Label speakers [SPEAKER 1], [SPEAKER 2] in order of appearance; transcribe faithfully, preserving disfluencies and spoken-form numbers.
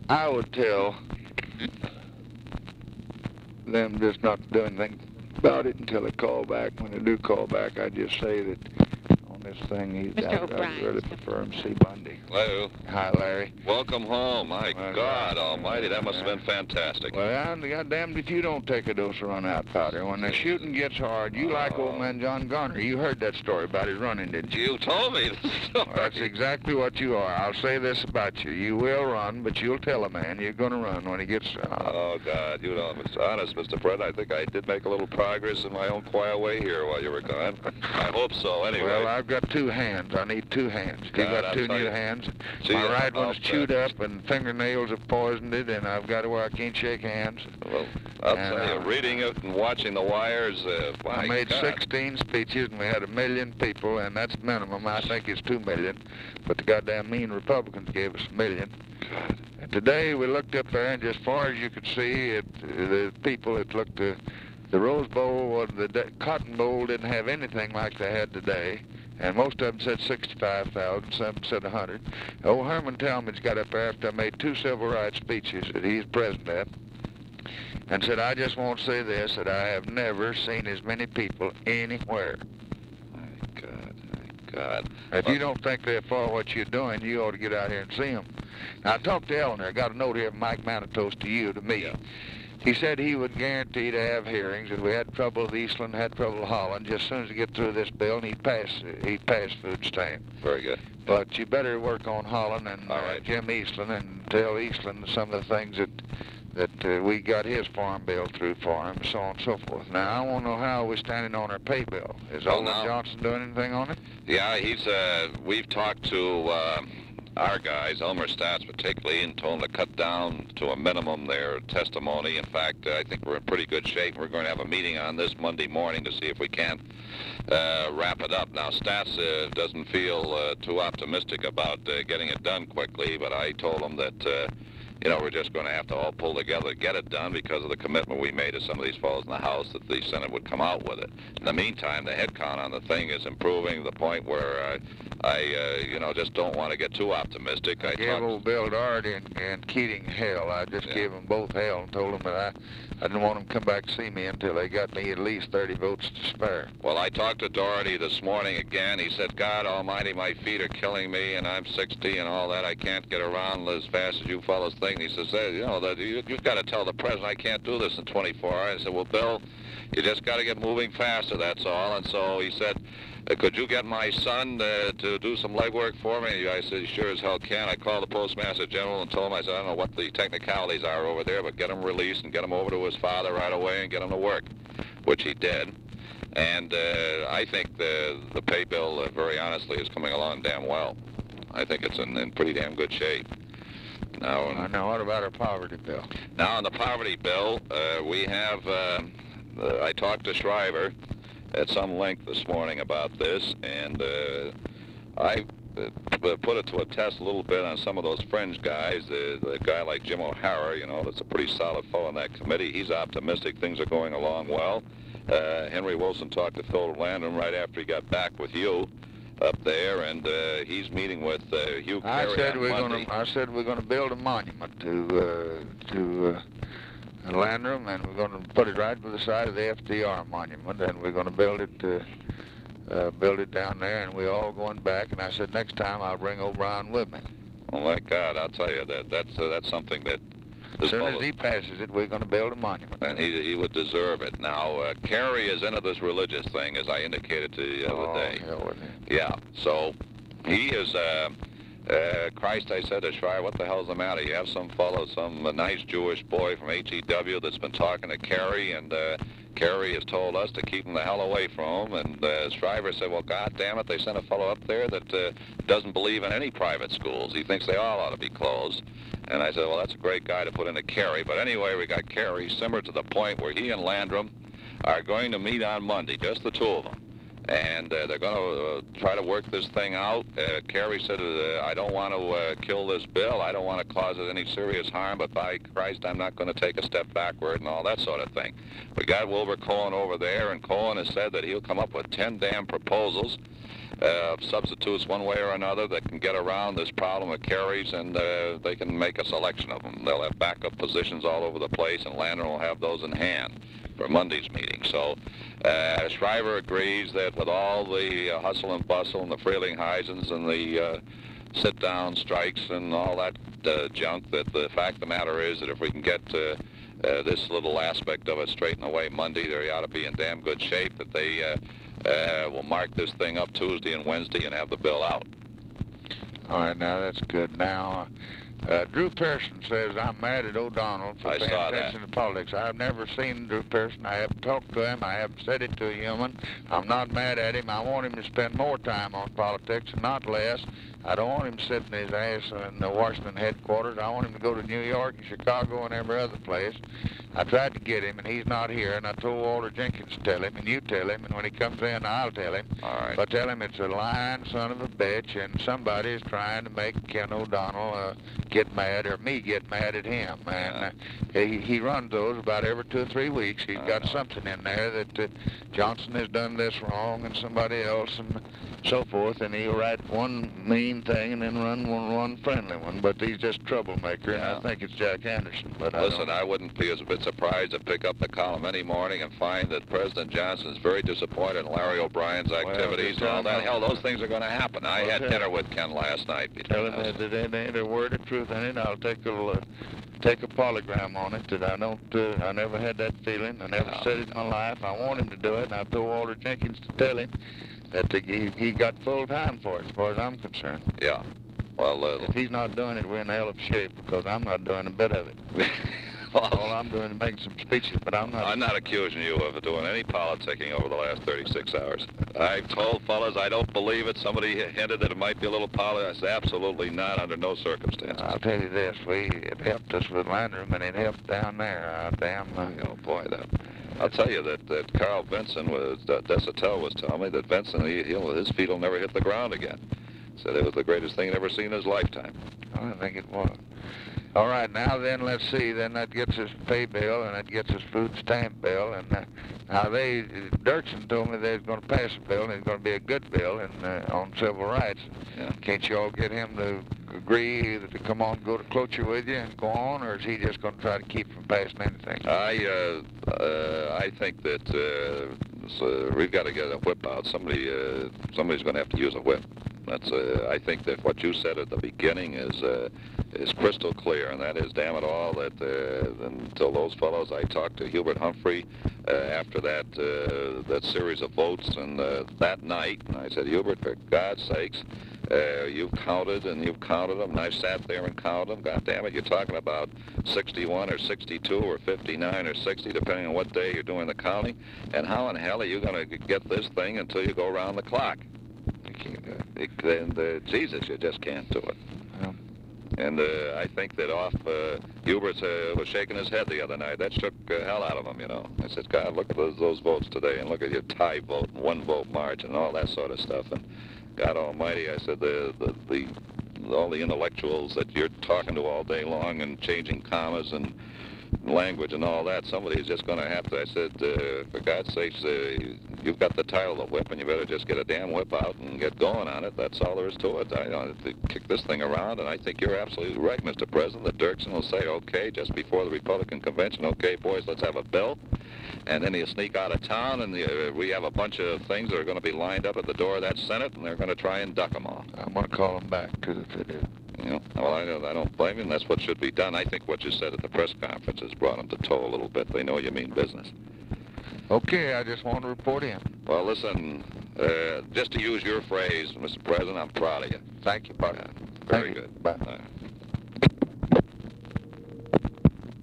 [SPEAKER 1] I would tell them just not to do anything about it until they call back. When they do call back, I just say that on this thing, he's
[SPEAKER 2] Mister
[SPEAKER 1] I'd, I'd
[SPEAKER 2] O'Brien.
[SPEAKER 1] really prefer him see Bundy.
[SPEAKER 3] Hello.
[SPEAKER 1] Hi, Larry.
[SPEAKER 3] Welcome home. My
[SPEAKER 1] Well,
[SPEAKER 3] God
[SPEAKER 1] yeah.
[SPEAKER 3] almighty, that must have been fantastic.
[SPEAKER 1] Well, I'm goddamned if you don't take a dose of run-out powder. When the shooting gets hard, you like old man John Garner. You heard that story about his running, didn't you?
[SPEAKER 3] You told me the story.
[SPEAKER 1] Well, that's exactly what you are. I'll say this about you. You will run, but you'll tell a man you're going to run when he gets... Uh,
[SPEAKER 3] Oh, God, you know, it's honest, Mister Fred, I think I did make a little progress in my own quiet way here while you were gone. I hope so, anyway.
[SPEAKER 1] Well, I've got two hands. I need two hands. You
[SPEAKER 3] God,
[SPEAKER 1] got
[SPEAKER 3] I'll
[SPEAKER 1] two
[SPEAKER 3] tell
[SPEAKER 1] new
[SPEAKER 3] you.
[SPEAKER 1] hands.
[SPEAKER 3] See,
[SPEAKER 1] My
[SPEAKER 3] uh,
[SPEAKER 1] right
[SPEAKER 3] I'll
[SPEAKER 1] one's chewed
[SPEAKER 3] bet.
[SPEAKER 1] up and fingernails have poisoned it, and I've got to where I can't shake hands.
[SPEAKER 3] Well, I'll
[SPEAKER 1] And,
[SPEAKER 3] tell you,
[SPEAKER 1] uh,
[SPEAKER 3] reading it and watching the wires, uh, my
[SPEAKER 1] I made
[SPEAKER 3] God.
[SPEAKER 1] sixteen speeches, and we had a million people, and that's minimum. I think it's two million, but the goddamn mean Republicans gave us a million.
[SPEAKER 3] God.
[SPEAKER 1] And today we looked up there, and just far as you could see, it, the people that looked, uh, the Rose Bowl or the de- Cotton Bowl didn't have anything like they had today. And most of them said sixty-five thousand, some said one hundred. Old Herman Talmadge got up there after I made two civil rights speeches that he's president at, and said, I just want to say this, that I have never seen as many people anywhere.
[SPEAKER 3] My God, my God.
[SPEAKER 1] If you don't think they're for what you're doing, you ought to get out here and see them. Now, I talked to Eleanor. I got a note here from Mike Manitos to you, to me.
[SPEAKER 3] Yeah.
[SPEAKER 1] He said he would guarantee to have hearings. If we had trouble with Eastland, had trouble with Holland, just as soon as we get through this bill, and he'd pass, he'd pass food stamp.
[SPEAKER 3] Very good.
[SPEAKER 1] But you better work on Holland and
[SPEAKER 3] All
[SPEAKER 1] uh,
[SPEAKER 3] right.
[SPEAKER 1] Jim Eastland and tell Eastland some of the things that that uh, we got his farm bill through for him, so on and so forth. Now, I want to know how we're standing on our pay bill. Is
[SPEAKER 3] Well,
[SPEAKER 1] Olin
[SPEAKER 3] now-
[SPEAKER 1] Johnson doing anything on it?
[SPEAKER 3] Yeah, he's, uh, we've talked to, uh, our guys, Elmer Stats particularly, and told them to cut down to a minimum their testimony. In fact, I think we're in pretty good shape. We're going to have a meeting on this Monday morning to see if we can uh, wrap it up. Now, Stats uh, doesn't feel uh, too optimistic about uh, getting it done quickly, but I told him that, uh, you know, we're just going to have to all pull together to get it done because of the commitment we made to some of these fellows in the House that the Senate would come out with it. In the meantime, the head count on the thing is improving to the point where uh, I, uh, you know, just don't want to get too optimistic. I
[SPEAKER 1] Gave
[SPEAKER 3] talked-
[SPEAKER 1] old Bill Doherty and, and Keating hell. I just
[SPEAKER 3] Yeah.
[SPEAKER 1] gave them both hell and told them that I, I didn't want them to come back to see me until they got me at least thirty votes to spare.
[SPEAKER 3] Well, I talked to Doherty this morning again. He said, God almighty, my feet are killing me, and I'm sixty and all that. I can't get around as fast as you fellows think. And he says, hey, you know, that you, you've got to tell the president I can't do this in twenty-four hours. I said, well, Bill, you just got to get moving faster, that's all. And so he said, uh, could you get my son uh, to do some legwork for me? I said, sure as hell can. I called the Postmaster General and told him, I said, I don't know what the technicalities are over there, but get him released and get him over to his father right away and get him to work, which he did. And uh, I think the the pay bill, uh, very honestly, is coming along damn well. I think it's in, in pretty damn good shape. Now,
[SPEAKER 1] I know. What about our poverty bill?
[SPEAKER 3] now on the poverty bill, uh, we have, uh, uh, I talked to Shriver at some length this morning about this, and uh, I uh, p- put it to a test a little bit on some of those fringe guys. The, the guy like Jim O'Hara, you know, that's a pretty solid fellow in that committee. He's optimistic. Things are going along well. Uh, Henry Wilson talked to Phil Landon right after he got back with you up there, and uh, he's meeting with uh, Hugh
[SPEAKER 1] I
[SPEAKER 3] Carey
[SPEAKER 1] said
[SPEAKER 3] on
[SPEAKER 1] we're
[SPEAKER 3] Monday.
[SPEAKER 1] going to. I said we're going to build a monument to uh, to uh, Landrum, and we're going to put it right by the side of the F D R monument, and we're going to build it. Uh, uh, build it down there, and we're all going back. And I said next time I'll bring O'Brien with me.
[SPEAKER 3] Oh my God, I'll tell you that that's uh, that's something that
[SPEAKER 1] As
[SPEAKER 3] this
[SPEAKER 1] soon
[SPEAKER 3] fellow,
[SPEAKER 1] as he passes it, we're going to build a monument.
[SPEAKER 3] and he he would deserve it. Now, uh, Kerry is into this religious thing, as I indicated to you the other
[SPEAKER 1] Oh,
[SPEAKER 3] day.
[SPEAKER 1] hell with it.
[SPEAKER 3] Yeah, so he is. Uh, uh, Christ, I said to Schreier, what the hell's the matter? You have some fellow, some uh, nice Jewish boy from H E W that's been talking to Kerry, and uh, Kerry has told us to keep him the hell away from him. And uh, Shriver said, well, God damn it, they sent a fellow up there that uh, doesn't believe in any private schools. He thinks they all ought to be closed. And I said, well, that's a great guy to put into Kerry. But anyway, we got Kerry simmered to the point where he and Landrum are going to meet on Monday, just the two of them. And uh, they're going to uh, try to work this thing out. Uh, Kerry said, uh, I don't want to uh, kill this bill. I don't want to cause it any serious harm, but by Christ, I'm not going to take a step backward and all that sort of thing. We got Wilbur Cohen over there, and Cohen has said that he'll come up with ten damn proposals. uh, substitutes one way or another that can get around this problem of carries, and uh, they can make a selection of them. They'll have backup positions all over the place, and Landrum will have those in hand for Monday's meeting. So uh, Shriver agrees that with all the uh, hustle and bustle and the Frelinghuysen's and the uh, sit-down strikes and all that uh, junk, that the fact of the matter is that if we can get uh, uh, this little aspect of it straightened away Monday, they ought to be in damn good shape, that they uh, uh, will mark this thing up Tuesday and Wednesday and have the bill out.
[SPEAKER 1] All right, now that's good. Now, uh, Drew Pearson says I'm mad at O'Donnell for
[SPEAKER 3] I
[SPEAKER 1] paying
[SPEAKER 3] saw
[SPEAKER 1] attention
[SPEAKER 3] that.
[SPEAKER 1] to politics. I've never seen Drew Pearson. I haven't talked to him. I haven't said it to a human. I'm not mad at him. I want him to spend more time on politics and not less. I don't want him sitting his ass in the Washington headquarters. I want him to go to New York and Chicago and every other place. I tried to get him, and he's not here, and I told Walter Jenkins to tell him, and you tell him, and when he comes in, I'll tell him.
[SPEAKER 3] All right.
[SPEAKER 1] But tell him it's a lying son of a bitch, and somebody is trying to make Ken O'Donnell uh, get mad, or me get mad at him. And uh, he, he runs those about every two or three weeks. He's got something in there that uh, Johnson has done this wrong, and somebody else, and so forth, and he'll write one mean thing and then run one, one friendly one. But he's just troublemaker,
[SPEAKER 3] Yeah.
[SPEAKER 1] and I think it's Jack Anderson. But
[SPEAKER 3] Listen,
[SPEAKER 1] I,
[SPEAKER 3] I wouldn't be as a bit surprised to pick up the column any morning and find that President Johnson is very disappointed in Larry O'Brien's activities
[SPEAKER 1] just
[SPEAKER 3] and all
[SPEAKER 1] tell
[SPEAKER 3] that.
[SPEAKER 1] him-
[SPEAKER 3] Hell, those things are going to happen. I
[SPEAKER 1] Well,
[SPEAKER 3] had
[SPEAKER 1] tell-
[SPEAKER 3] dinner with Ken last night.
[SPEAKER 1] tell him that there ain't- ain't a word of truth in it. I'll take a uh, take a polygram on it that I don't. Uh, I never had that feeling. I never
[SPEAKER 3] No.
[SPEAKER 1] said it in my life. I want him to do it, and I told Walter Jenkins to tell him that the, he, he got full time for it, as far as I'm concerned.
[SPEAKER 3] Yeah. Well, uh,
[SPEAKER 1] If he's not doing it, we're in hell of shape, because I'm not doing a bit of it. All I'm doing is making some speeches, but I'm not.
[SPEAKER 3] I'm not accusing you of doing any politicking over the last thirty-six hours. I've told fellas I don't believe it. Somebody hinted that it might be a little politics. I said, absolutely not, under no circumstances.
[SPEAKER 1] I'll tell you this, we it helped us with Landrum, and it helped down there. Uh, damn. Uh,
[SPEAKER 3] Oh, boy, that... I'll tell you that, that Carl Vinson, was, that Desatel was telling me that Vinson, he, he'll, his feet will never hit the ground again. Said it was the greatest thing he'd ever seen in his lifetime.
[SPEAKER 1] I think it was. All right, now then, let's see. Then that gets us pay bill, and that gets us food stamp bill. And uh, now they, Dirksen told me they was going to pass a bill, and it's going to be a good bill and, uh, on civil rights.
[SPEAKER 3] Yeah.
[SPEAKER 1] Can't you all get him to agree either to come on, go to cloture with you and go on, or is he just going to try to keep from passing anything?
[SPEAKER 3] I, uh, uh, I think that uh, so we've got to get a whip out. Somebody, uh, somebody's going to have to use a whip. That's. Uh, I think that what you said at the beginning is uh, is crystal clear, and that is, damn it all, that uh, until those fellows, I talked to Hubert Humphrey uh, after that uh, that series of votes, and uh, that night, and I said, Hubert, for God's sakes, uh, you've counted and you've counted them, and I sat there and counted them. God damn it, you're talking about sixty-one or sixty-two or fifty-nine or sixty, depending on what day you're doing the counting, and how in hell are you going to get this thing until you go around the clock? You can't, uh, it, and uh, Jesus, you just can't do it.
[SPEAKER 1] Yeah.
[SPEAKER 3] And uh, I think that off, uh, Hubert uh, was shaking his head the other night. That shook uh, hell out of him, you know. I said, God, look at those, those votes today, and look at your tie vote and one vote margin and all that sort of stuff. And God almighty, I said, the, the, the all the intellectuals that you're talking to all day long and changing commas and language and all that, somebody's just going to have to. I said, uh, for God's sakes, uh, you've got the title of whip, and you better just get a damn whip out and get going on it. That's all there is to it. I want to kick this thing around, and I think you're absolutely right, Mister President, that Dirksen will say, okay, just before the Republican convention, okay, boys, let's have a bill. And then he'll sneak out of town, and uh, we have a bunch of things that are going to be lined up at the door of that Senate, and they're going to try and duck them all.
[SPEAKER 1] I'm going to call him back, too, if they do.
[SPEAKER 3] You know, well, I don't, I don't blame you, and that's what should be done. I think what you said at the press conference has brought them to toe a little bit. They know you mean business.
[SPEAKER 1] Okay, I just want to report in.
[SPEAKER 3] Well, listen, uh, just to use your phrase, Mister President, I'm proud of you.
[SPEAKER 1] Thank you, Buck.
[SPEAKER 3] Yeah, very
[SPEAKER 1] Thank you.
[SPEAKER 3] good.
[SPEAKER 1] Bye.
[SPEAKER 3] Uh,